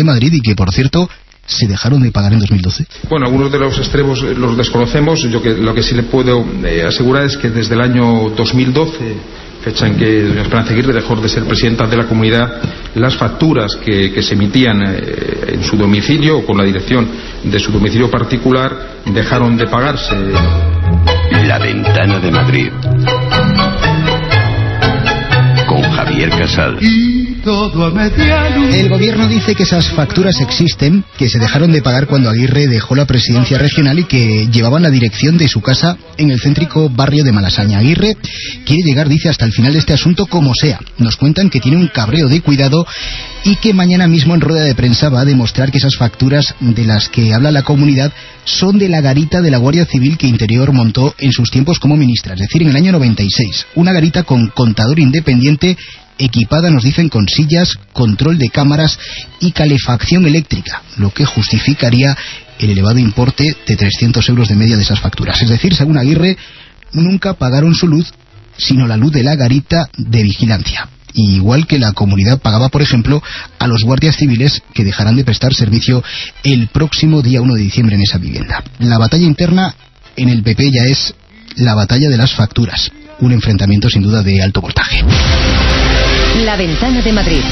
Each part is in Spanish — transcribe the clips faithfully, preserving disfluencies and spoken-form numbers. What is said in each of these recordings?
Madrid y que, por cierto, se dejaron de pagar en dos mil doce? Bueno, algunos de los extremos los desconocemos. Yo que, lo que sí le puedo eh, asegurar es que desde el año dos mil doce, fecha en que doña Esperanza Aguirre dejó de ser presidenta de la comunidad, las facturas que, que se emitían eh, en su domicilio o con la dirección de su domicilio particular dejaron de pagarse. La Ventana de Madrid, con Javier Casal. El gobierno dice que esas facturas existen, que se dejaron de pagar cuando Aguirre dejó la presidencia regional y que llevaban la dirección de su casa en el céntrico barrio de Malasaña. Aguirre quiere llegar, dice, hasta el final de este asunto como sea. Nos cuentan que tiene un cabreo de cuidado y que mañana mismo en rueda de prensa va a demostrar que esas facturas de las que habla la comunidad son de la garita de la Guardia Civil que Interior montó en sus tiempos como ministra, es decir, en el año noventa y seis. Una garita con contador independiente, equipada, nos dicen, con sillas, control de cámaras y calefacción eléctrica, lo que justificaría el elevado importe de trescientos euros de media de esas facturas. Es decir, según Aguirre, nunca pagaron su luz, sino la luz de la garita de vigilancia. Igual que la comunidad pagaba, por ejemplo, a los guardias civiles que dejarán de prestar servicio el próximo día uno de diciembre en esa vivienda. La batalla interna en el P P ya es la batalla de las facturas, un enfrentamiento sin duda de alto voltaje. La Ventana de Madrid.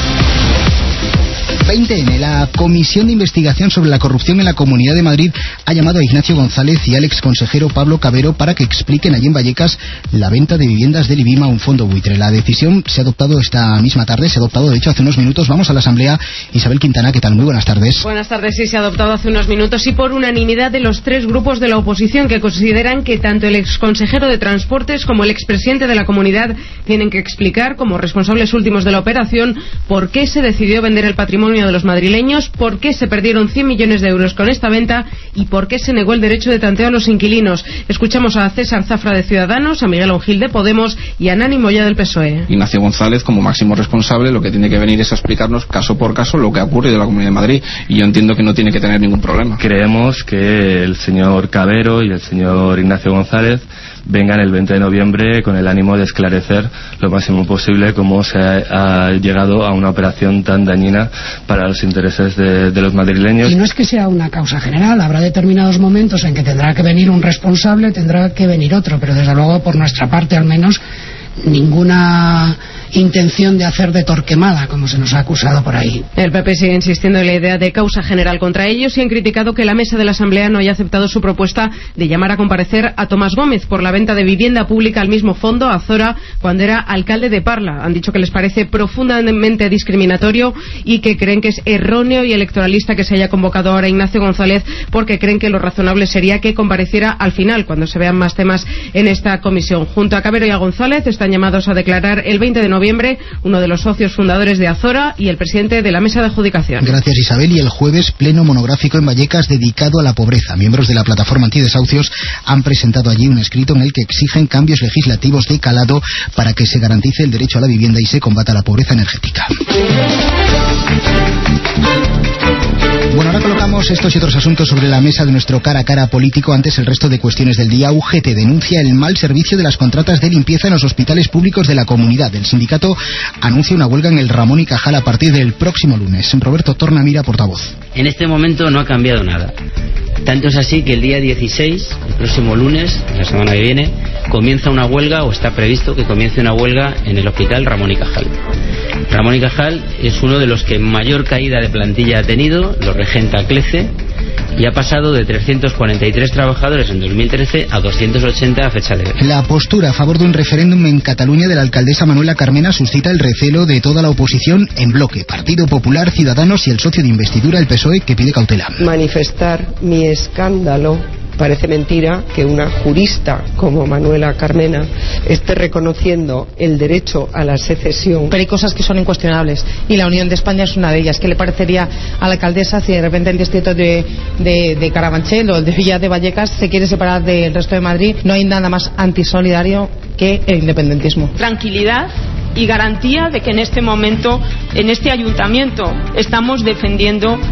veinte ene, la Comisión de Investigación sobre la Corrupción en la Comunidad de Madrid ha llamado a Ignacio González y al exconsejero Pablo Cabero para que expliquen allí en Vallecas la venta de viviendas del IBIMA a un fondo buitre. La decisión se ha adoptado esta misma tarde, se ha adoptado de hecho hace unos minutos. Vamos a la Asamblea. Isabel Quintana, ¿qué tal? Muy buenas tardes. Buenas tardes, sí, se ha adoptado hace unos minutos y por unanimidad de los tres grupos de la oposición, que consideran que tanto el exconsejero de Transportes como el expresidente de la comunidad tienen que explicar, como responsables últimos de la operación, por qué se decidió vender el patrimonio de los madrileños, por qué se perdieron cien millones de euros con esta venta y por qué se negó el derecho de tanteo a los inquilinos. Escuchamos a César Zafra de Ciudadanos, a Miguel Ongil de Podemos y a Nani Moya del P S O E. Ignacio González, como máximo responsable, lo que tiene que venir es a explicarnos caso por caso lo que ha ocurrido en la Comunidad de Madrid, y yo entiendo que no tiene que tener ningún problema. Creemos que el señor Cabero y el señor Ignacio González vengan el veinte de noviembre con el ánimo de esclarecer lo máximo posible cómo se ha, ha llegado a una operación tan dañina para los intereses de, de los madrileños. Y no es que sea una causa general, habrá determinados momentos en que tendrá que venir un responsable, tendrá que venir otro, pero desde luego por nuestra parte al menos ninguna intención de hacer de torquemada, como se nos ha acusado por ahí. El P P sigue insistiendo en la idea de causa general contra ellos y han criticado que la mesa de la Asamblea no haya aceptado su propuesta de llamar a comparecer a Tomás Gómez por la venta de vivienda pública al mismo fondo, Azora, cuando era alcalde de Parla. Han dicho que les parece profundamente discriminatorio y que creen que es erróneo y electoralista que se haya convocado ahora a Ignacio González, porque creen que lo razonable sería que compareciera al final, cuando se vean más temas en esta comisión. Junto a Cabero y a González están llamados a declarar el veinte de noviembre uno de los socios fundadores de Azora y el presidente de la mesa de adjudicación. Gracias, Isabel. Y el jueves, pleno monográfico en Vallecas dedicado a la pobreza. Miembros de la plataforma antidesahucios han presentado allí un escrito en el que exigen cambios legislativos de calado para que se garantice el derecho a la vivienda y se combata la pobreza energética. Bueno, ahora colocamos estos y otros asuntos sobre la mesa de nuestro cara a cara político. Antes, el resto de cuestiones del día. U G T denuncia el mal servicio de las contratas de limpieza en los hospitales públicos de la comunidad. El sindicato anuncia una huelga en el Ramón y Cajal a partir del próximo lunes. Roberto Tornamira, portavoz. En este momento no ha cambiado nada. Tanto es así que el día dieciséis, el próximo lunes, la semana que viene, comienza una huelga, o está previsto que comience una huelga en el hospital Ramón y Cajal. Ramón y Cajal es uno de los que mayor caída de plantilla ha tenido, lo regenta CLECE, y ha pasado de trescientos cuarenta y tres trabajadores en dos mil trece a doscientos ochenta a fecha de hoy. La postura a favor de un referéndum en Cataluña de la alcaldesa Manuela Carmena suscita el recelo de toda la oposición en bloque: Partido Popular, Ciudadanos y el socio de investidura, el P S O E, que pide cautela. Manifestar mi escándalo. Parece mentira que una jurista como Manuela Carmena esté reconociendo el derecho a la secesión. Pero hay cosas que son incuestionables y la Unión de España es una de ellas. ¿Qué le parecería a la alcaldesa si de repente el distrito de, de, de Carabanchel o de Villa de Vallecas se quiere separar del resto de Madrid? No hay nada más antisolidario que el independentismo. Tranquilidad y garantía de que en este momento, en este ayuntamiento, estamos defendiendo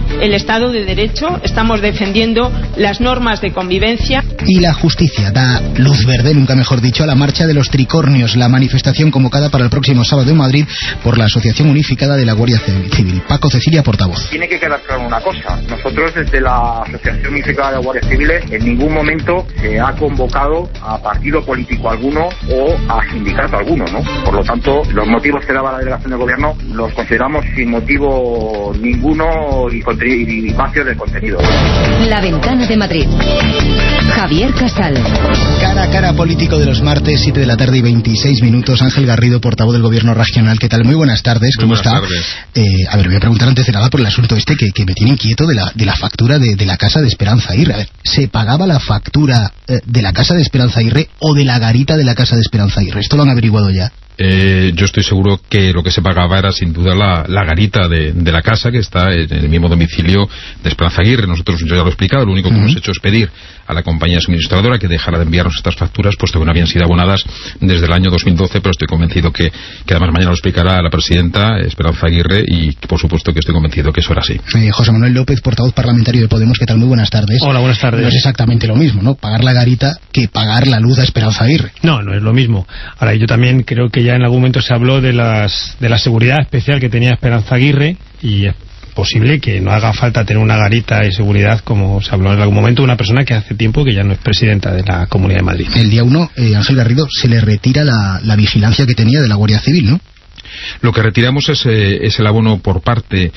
el Estado de Derecho, estamos defendiendo las normas de convivencia. Y la justicia da luz verde, nunca mejor dicho, a la marcha de los tricornios, la manifestación convocada para el próximo sábado en Madrid por la Asociación Unificada de la Guardia Civil. Paco Cecilia, portavoz. Tiene que quedar claro una cosa. Nosotros desde la Asociación Unificada de la Guardia Civil en ningún momento se ha convocado a partido político alguno o a sindicato alguno, ¿no? Por lo tanto, los motivos que daba la delegación del gobierno los consideramos sin motivo ninguno y, y vacío de contenido. La Ventana de Madrid. Javier Casal. Cara a cara político de los martes, siete de la tarde y veintiséis minutos. Ángel Garrido, portavoz del Gobierno Regional. ¿Qué tal? Muy buenas tardes. ¿Cómo Muy buenas está? Tardes. Eh, a ver, voy a preguntar antes de nada por el asunto este que, que me tiene inquieto de la, de la factura de, de la casa de Esperanza Aguirre. A ver, ¿se pagaba la factura eh, de la casa de Esperanza Aguirre o de la garita de la casa de Esperanza Aguirre? ¿Esto lo han averiguado ya? Eh, yo estoy seguro que lo que se pagaba era sin duda la, la garita de, de la casa que está en el mismo domicilio de Esperanza Aguirre. Nosotros, yo ya lo he explicado, lo único que uh-huh. hemos hecho es pedir a la compañía suministradora que dejara de enviarnos estas facturas, puesto que no habían sido abonadas desde el año dos mil doce, pero estoy convencido que, que además mañana lo explicará la presidenta Esperanza Aguirre y por supuesto que estoy convencido que eso era así. Eh, José Manuel López, portavoz parlamentario de Podemos, ¿qué tal? Muy buenas tardes. Hola, buenas tardes. No es exactamente lo mismo, ¿no? Pagar la garita que pagar la luz a Esperanza Aguirre. No, no es lo mismo. Ahora, yo también creo que ya en algún momento se habló de las de la seguridad especial que tenía Esperanza Aguirre y es posible que no haga falta tener una garita de seguridad como se habló en algún momento de una persona que hace tiempo que ya no es presidenta de la Comunidad de Madrid. El día uno, eh, Ángel Garrido, se le retira la, la vigilancia que tenía de la Guardia Civil, ¿no? Lo que retiramos es, eh, es el abono por parte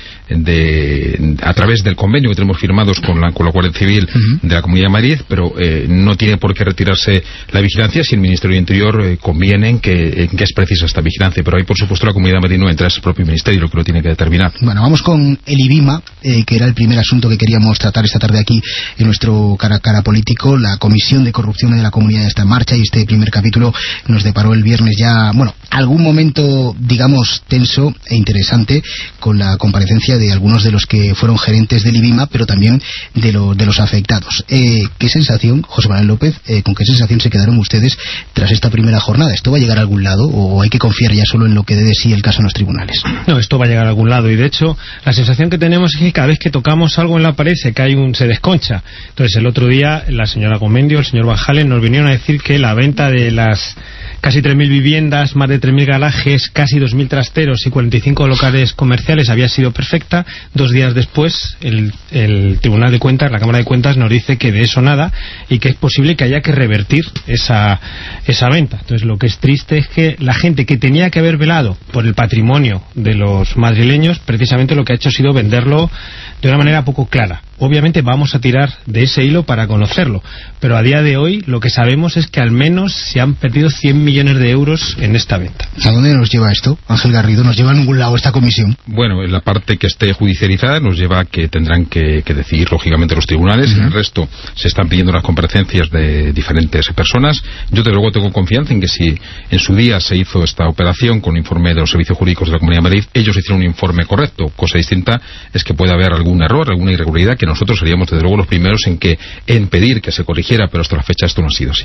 de, a través del convenio que tenemos firmados con la, con la Guardia Civil uh-huh. de la Comunidad de Madrid, pero eh, no tiene por qué retirarse la vigilancia si el Ministerio de Interior eh, conviene en que, en que es precisa esta vigilancia, pero ahí por supuesto la Comunidad de Madrid no entra, es el propio Ministerio lo que lo tiene que determinar. Bueno, vamos con el IBIMA, eh, que era el primer asunto que queríamos tratar esta tarde aquí en nuestro cara a cara político. La Comisión de Corrupción de la Comunidad está en marcha y este primer capítulo nos deparó el viernes ya, bueno, algún momento, digamos, tenso e interesante con la comparecencia de algunos de los que fueron gerentes del IBIMA, pero también de, lo, de los afectados. Eh, ¿Qué sensación, José Manuel López, eh, con qué sensación se quedaron ustedes tras esta primera jornada? ¿Esto va a llegar a algún lado o hay que confiar ya solo en lo que dé de sí el caso en los tribunales? No, esto va a llegar a algún lado y de hecho la sensación que tenemos es que cada vez que tocamos algo en la pared se cae un, se desconcha. Entonces el otro día la señora Gomendio, el señor Van Halen nos vinieron a decir que la venta de las casi tres mil viviendas, más de tres mil garajes, casi dos mil trasteros y cuarenta y cinco locales comerciales había sido perfecta. Dos días después el, el Tribunal de Cuentas, la Cámara de Cuentas nos dice que de eso nada y que es posible que haya que revertir esa, esa venta. Entonces lo que es triste es que la gente que tenía que haber velado por el patrimonio de los madrileños precisamente lo que ha hecho ha sido venderlo de una manera poco clara. Obviamente vamos a tirar de ese hilo para conocerlo, pero a día de hoy lo que sabemos es que al menos se han perdido cien millones de euros en esta venta. ¿A dónde nos lleva esto, Ángel Garrido? ¿Nos lleva a ningún lado esta comisión? Bueno, en la parte que esté judicializada nos lleva a que tendrán que, que decidir lógicamente los tribunales. Uh-huh. En el resto se están pidiendo las comparecencias de diferentes personas. Yo desde luego tengo confianza en que si en su día se hizo esta operación con informe de los servicios jurídicos de la Comunidad de Madrid, ellos hicieron un informe correcto. Cosa distinta es que puede haber algún error, alguna irregularidad que nosotros seríamos desde luego los primeros en que en pedir que se corrigiera, pero hasta la fecha esto no ha sido así.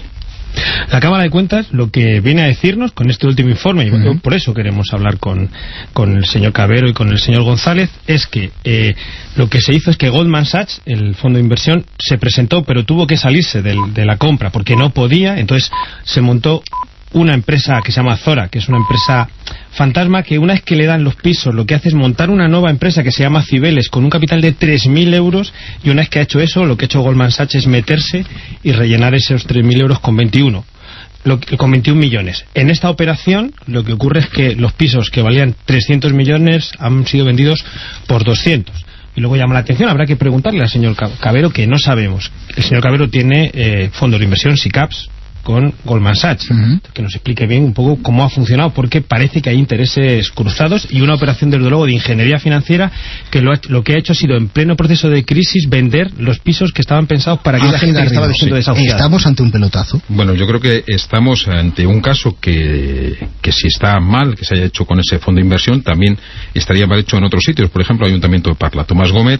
La Cámara de Cuentas lo que viene a decirnos con este último informe, y uh-huh. por eso queremos hablar con, con el señor Cabero y con el señor González, es que eh, lo que se hizo es que Goldman Sachs, el fondo de inversión, se presentó pero tuvo que salirse del, de la compra porque no podía, entonces se montó una empresa que se llama Zora, que es una empresa fantasma que una vez que le dan los pisos lo que hace es montar una nueva empresa que se llama Cibeles con un capital de tres mil euros y una vez que ha hecho eso lo que ha hecho Goldman Sachs es meterse y rellenar esos tres mil euros con veintiuno. Lo que, con veintiún millones. En esta operación lo que ocurre es que los pisos que valían trescientos millones han sido vendidos por doscientos. Y luego llama la atención, habrá que preguntarle al señor Cabero que no sabemos. El señor Cabero tiene eh, fondos de inversión, SICAPs, con Goldman Sachs, uh-huh. que nos explique bien un poco cómo ha funcionado, porque parece que hay intereses cruzados y una operación desde luego de ingeniería financiera que lo, ha, lo que ha hecho ha sido en pleno proceso de crisis vender los pisos que estaban pensados para que la gente que estaba diciendo desahuciada. ¿Estamos ante un pelotazo? Bueno, yo creo que estamos ante un caso que, que si está mal que se haya hecho con ese fondo de inversión, también estaría mal hecho en otros sitios. Por ejemplo, el Ayuntamiento de Parla. Tomás Gómez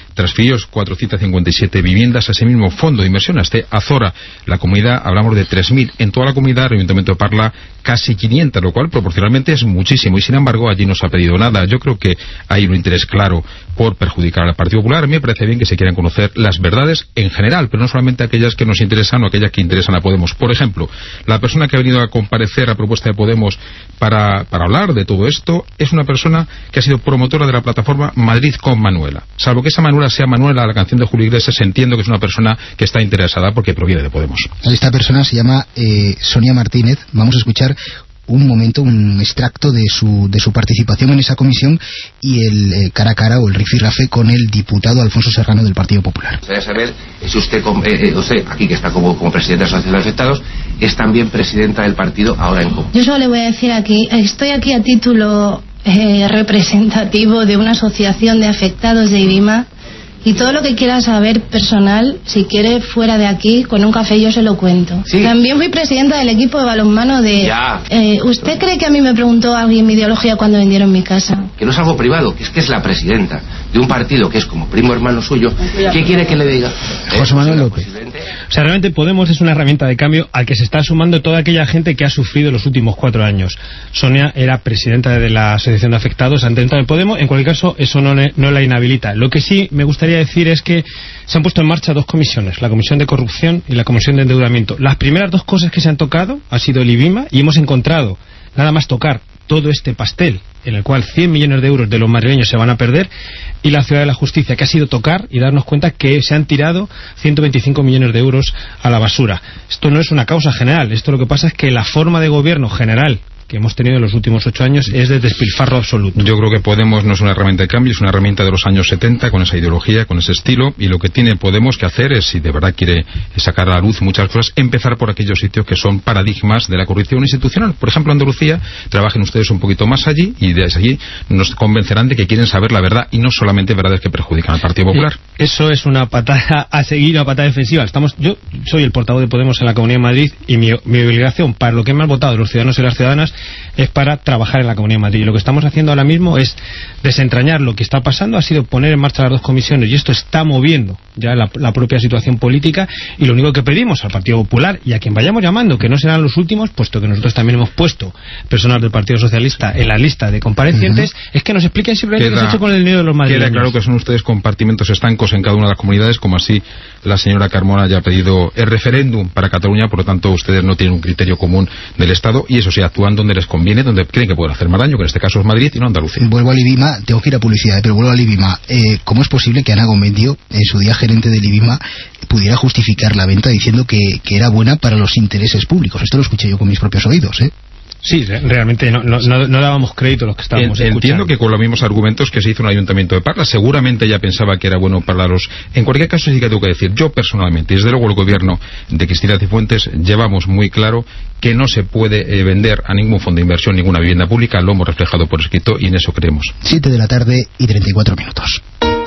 transfirió cuatrocientas cincuenta y siete viviendas a ese mismo fondo de inversión, a este Azora. La comunidad, hablamos de tres mil. En toda la comunidad, el Ayuntamiento de Parla, casi quinientas, lo cual proporcionalmente es muchísimo. Y sin embargo, allí no se ha pedido nada. Yo creo que hay un interés claro por perjudicar al Partido Popular. A mí me parece bien que se quieran conocer las verdades en general, pero no solamente aquellas que nos interesan o aquellas que interesan a Podemos. Por ejemplo, la persona que ha venido a comparecer a propuesta de Podemos para, para hablar de todo esto es una persona que ha sido promotora de la plataforma Madrid con Manuela. Salvo que esa Manuela sea Manuela, la canción de Julio Iglesias, entiendo que es una persona que está interesada porque proviene de Podemos. Esta persona se llama eh, Sonia Martínez. Vamos a escuchar un momento, un extracto de su de su participación en esa comisión y el eh, cara a cara o el rifirrafe con el diputado Alfonso Serrano del Partido Popular. Me gustaría saber si usted, eh, usted aquí que está como, como presidenta de la Asociación de Afectados, es también presidenta del partido ahora en común. Yo solo le voy a decir aquí, estoy aquí a título eh, representativo de una asociación de afectados de IBIMA. Y todo lo que quiera saber personal, si quiere fuera de aquí, con un café yo se lo cuento. ¿Sí? También fui presidenta del equipo de balonmano de... Ya. Eh, ¿Usted cree que a mí me preguntó alguien mi ideología cuando vendieron mi casa? Que no es algo privado, que es que es la presidenta de un partido que es como primo hermano suyo. ¿Qué quiere que le diga? José Manuel López. O sea, realmente Podemos es una herramienta de cambio al que se está sumando toda aquella gente que ha sufrido los últimos cuatro años. Sonia era presidenta de la Asociación de Afectados, ante dentro de Podemos. En cualquier caso, eso no, no la inhabilita. Lo que sí me gustaría decir es que se han puesto en marcha dos comisiones, la Comisión de Corrupción y la Comisión de Endeudamiento. Las primeras dos cosas que se han tocado ha sido el IBIMA, y hemos encontrado nada más tocar todo este pastel en el cual cien millones de euros de los madrileños se van a perder, y la Ciudad de la Justicia, que ha sido tocar y darnos cuenta que se han tirado ciento veinticinco millones de euros a la basura. Esto no es una causa general, esto lo que pasa es que la forma de gobierno general que hemos tenido en los últimos ocho años es de despilfarro absoluto. Yo creo que Podemos no es una herramienta de cambio, es una herramienta de los años setenta, con esa ideología, con ese estilo, y lo que tiene Podemos que hacer es, si de verdad quiere sacar a la luz muchas cosas, empezar por aquellos sitios que son paradigmas de la corrupción institucional. Por ejemplo, Andalucía, trabajen ustedes un poquito más allí, y desde allí nos convencerán de que quieren saber la verdad, y no solamente verdades que perjudican al Partido Popular. Eso es una patada a seguir, una patada defensiva. Estamos, yo soy el portavoz de Podemos en la Comunidad de Madrid, y mi, mi obligación para lo que me han votado los ciudadanos y las ciudadanas es para trabajar en la Comunidad de Madrid. Y lo que estamos haciendo ahora mismo es desentrañar lo que está pasando, ha sido poner en marcha las dos comisiones, y esto está moviendo ya la, la propia situación política, y lo único que pedimos al Partido Popular y a quien vayamos llamando, que no serán los últimos, puesto que nosotros también hemos puesto personas del Partido Socialista en la lista de comparecientes, uh-huh. es que nos expliquen simplemente qué se ha hecho con el dinero de los madrileños. Queda claro que son ustedes compartimentos estancos en cada una de las comunidades, como así la señora Carmona ya ha pedido el referéndum para Cataluña. Por lo tanto, ustedes no tienen un criterio común del Estado, y eso sí, actúan donde les conviene, donde creen que pueden hacer más daño, que en este caso es Madrid y no Andalucía. Vuelvo al IBIMA, tengo que ir a publicidad, pero vuelvo al IBIMA. Eh, ¿Cómo es posible que Ana Gomendio, en su día gerente del IBIMA, pudiera justificar la venta diciendo que, que era buena para los intereses públicos? Esto lo escuché yo con mis propios oídos, ¿eh? Sí, realmente no, no, no, no dábamos crédito a los que estábamos Entiendo escuchando. que con los mismos argumentos que se hizo en el Ayuntamiento de Parla, seguramente ella pensaba que era bueno para los... En cualquier caso, sí que tengo que decir, yo personalmente, y desde luego el gobierno de Cristina Cifuentes, llevamos muy claro que no se puede eh, vender a ningún fondo de inversión ninguna vivienda pública, lo hemos reflejado por escrito y en eso creemos. siete de la tarde y treinta y cuatro minutos.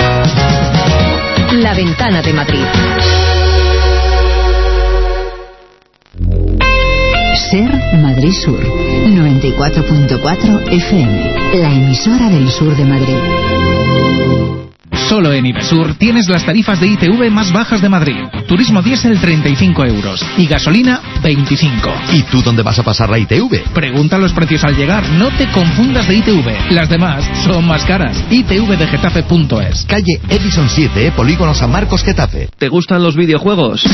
La Ventana de Madrid. Ser Madrid Sur, noventa y cuatro punto cuatro F M, la emisora del sur de Madrid. Solo en Ibesur tienes las tarifas de I T V más bajas de Madrid. Turismo diésel treinta y cinco euros y gasolina veinticinco. ¿Y tú dónde vas a pasar la I T V? Pregunta los precios al llegar, no te confundas de I T V. Las demás son más caras. I T V de Getafe punto es. Calle Edison siete, Polígono San Marcos, Getafe. ¿Te gustan los videojuegos?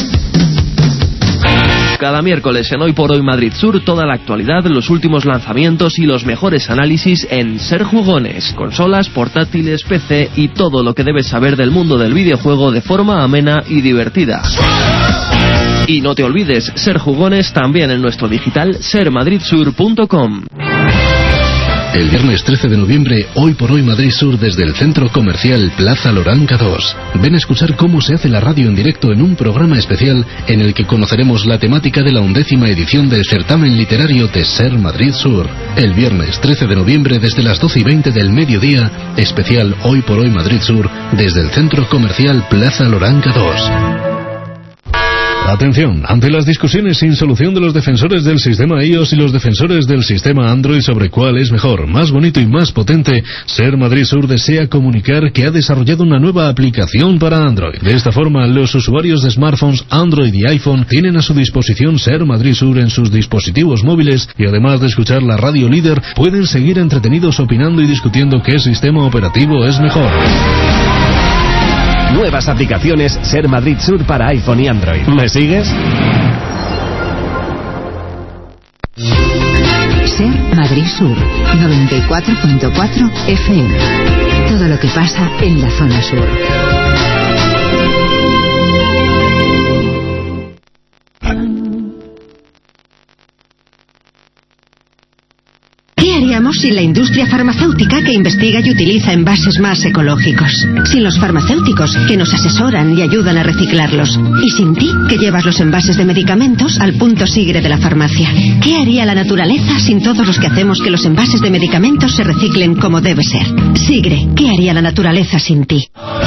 Cada miércoles en Hoy por Hoy Madrid Sur, toda la actualidad, los últimos lanzamientos y los mejores análisis en Ser Jugones. Consolas, portátiles, P C y todo lo que debes saber del mundo del videojuego de forma amena y divertida. Y no te olvides, Ser Jugones también en nuestro digital ser madrid sur punto com. El viernes trece de noviembre, Hoy por Hoy Madrid Sur, desde el Centro Comercial Plaza Loranca dos. Ven a escuchar cómo se hace la radio en directo en un programa especial en el que conoceremos la temática de la undécima edición del certamen literario de Ser Madrid Sur. El viernes trece de noviembre, desde las doce y veinte del mediodía, especial Hoy por Hoy Madrid Sur, desde el Centro Comercial Plaza Loranca dos. Atención, ante las discusiones sin solución de los defensores del sistema iOS y los defensores del sistema Android sobre cuál es mejor, más bonito y más potente, Ser Madrid Sur desea comunicar que ha desarrollado una nueva aplicación para Android. De esta forma, los usuarios de smartphones Android y iPhone tienen a su disposición Ser Madrid Sur en sus dispositivos móviles y además de escuchar la radio líder, pueden seguir entretenidos opinando y discutiendo qué sistema operativo es mejor. Nuevas aplicaciones Ser Madrid Sur para iPhone y Android. ¿Me sigues? Ser Madrid Sur, noventa y cuatro punto cuatro F M. Todo lo que pasa en la zona sur. ¿Qué haríamos sin la industria farmacéutica que investiga y utiliza envases más ecológicos? Sin los farmacéuticos que nos asesoran y ayudan a reciclarlos. Y sin ti, que llevas los envases de medicamentos al punto sigre de la farmacia. ¿Qué haría la naturaleza sin todos los que hacemos que los envases de medicamentos se reciclen como debe ser? Sigre, ¿qué haría la naturaleza sin ti?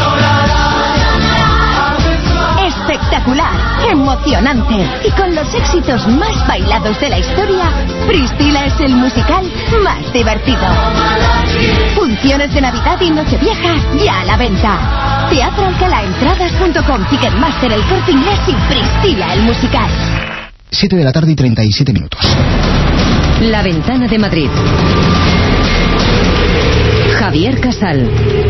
Espectacular, emocionante y con los éxitos más bailados de la historia, Priscila es el musical más divertido. Funciones de Navidad y Nochevieja ya a la venta. Teatro Alcalá, entradas punto com, Ticketmaster, El Corte Inglés y Priscila el musical. siete de la tarde y treinta y siete minutos. La Ventana de Madrid. Javier Casal.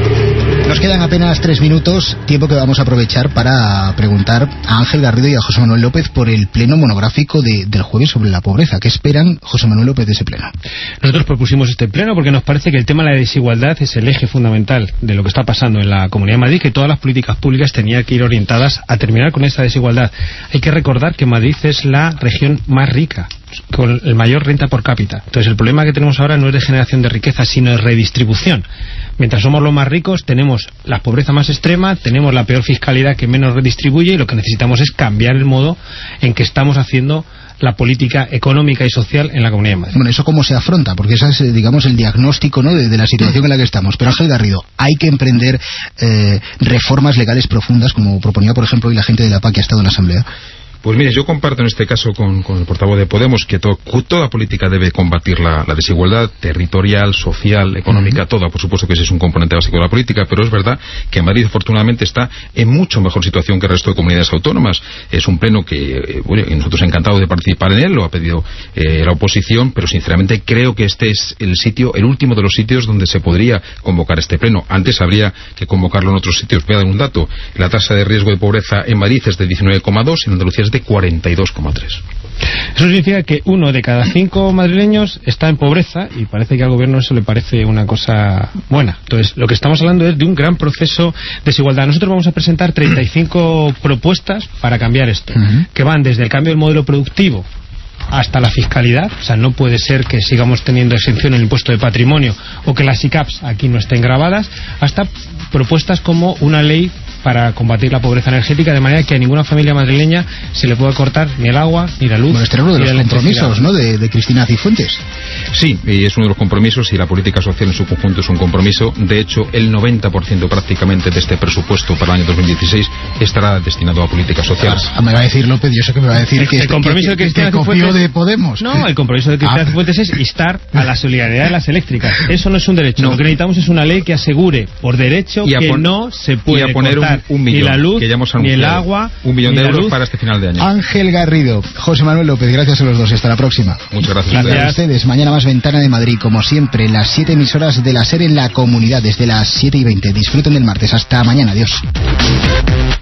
Nos quedan apenas tres minutos, tiempo que vamos a aprovechar para preguntar a Ángel Garrido y a José Manuel López por el pleno monográfico de, del jueves sobre la pobreza. ¿Qué esperan, José Manuel López, de ese pleno? Nosotros propusimos este pleno porque nos parece que el tema de la desigualdad es el eje fundamental de lo que está pasando en la Comunidad de Madrid, que todas las políticas públicas tenían que ir orientadas a terminar con esta desigualdad. Hay que recordar que Madrid es la región más rica, con el mayor renta por cápita. Entonces el problema que tenemos ahora no es de generación de riqueza, sino de redistribución. Mientras somos los más ricos, tenemos la pobreza más extrema, tenemos la peor fiscalidad que menos redistribuye, y lo que necesitamos es cambiar el modo en que estamos haciendo la política económica y social en la Comunidad de Madrid. Bueno, ¿eso cómo se afronta? Porque ese es, digamos, el diagnóstico, ¿no?, de, de la situación en la que estamos. Pero, Ángel Garrido, hay que emprender eh, reformas legales profundas, como proponía, por ejemplo, hoy la gente de la P A que ha estado en la Asamblea. Pues mire, yo comparto en este caso con, con el portavoz de Podemos que to, toda política debe combatir la, la desigualdad territorial, social, económica, uh-huh. toda. Por supuesto que ese es un componente básico de la política, pero es verdad que Madrid afortunadamente está en mucho mejor situación que el resto de comunidades autónomas. Es un pleno que, eh, bueno, nosotros encantados de participar en él, lo ha pedido eh, la oposición, pero sinceramente creo que este es el sitio, el último de los sitios donde se podría convocar este pleno. Antes habría que convocarlo en otros sitios. Voy a dar un dato. La tasa de riesgo de pobreza en Madrid es de diecinueve coma dos, en Andalucía es de cuarenta y dos coma tres. Eso significa que uno de cada cinco madrileños está en pobreza, y parece que al gobierno eso le parece una cosa buena. Entonces, lo que estamos hablando es de un gran proceso de desigualdad. Nosotros vamos a presentar treinta y cinco propuestas para cambiar esto, uh-huh. que van desde el cambio del modelo productivo hasta la fiscalidad. O sea, no puede ser que sigamos teniendo exención en el impuesto de patrimonio o que las I C A Ps aquí no estén grabadas, hasta propuestas como una ley para combatir la pobreza energética, de manera que a ninguna familia madrileña se le pueda cortar ni el agua, ni la luz. Bueno, este era uno de los compromisos, ¿no?, de, de Cristina Cifuentes. Sí, y es uno de los compromisos, y la política social en su conjunto es un compromiso. De hecho, el noventa por ciento prácticamente de este presupuesto para el año dos mil dieciséis estará destinado a políticas sociales. Ah, me va a decir López, yo sé que me va a decir el, que el este, compromiso que, de Cristina que, que Cifuentes, copió de Podemos. No, el compromiso de Cristina ah. Cifuentes es instar a la solidaridad de las eléctricas. Eso no es un derecho. No. Lo que necesitamos es una ley que asegure por derecho que pon, no se puede y a poner cortar un, un millón, ni la luz, que ya hemos ni el agua, un millón de euros para este final de año. Ángel Garrido, José Manuel López, gracias a los dos. Hasta la próxima. Muchas gracias. Gracias a ustedes. Mañana más Ventana de Madrid, como siempre, las siete emisoras de la SER en la comunidad, desde las siete y veinte. Disfruten del martes. Hasta mañana. Adiós.